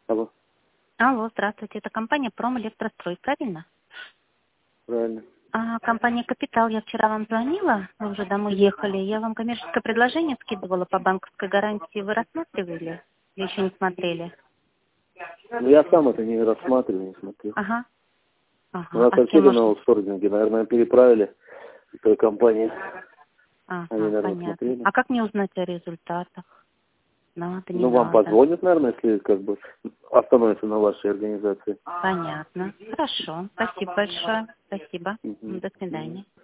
Алло, Алло, здравствуйте. Это компания Промэлектрострой, правильно? правильно. Компания «Капитал». Я вчера вам звонила, вы уже домой ехали. Я вам коммерческое предложение скидывала по банковской гарантии. Вы рассматривали или еще не смотрели? Ну, я сам это не рассматривал, не смотрел. Ага. У Ага. нас А с кем активы на можно? аутсорсинге, наверное, переправили в той компании. Ага, Они, наверное, понятно. смотрели. А как мне узнать о результатах? Надо, не Ну, вам надо. позвонят, наверное, если как бы остановится на вашей организации. Понятно. Хорошо. Спасибо большое. Спасибо. Мгм. До свидания.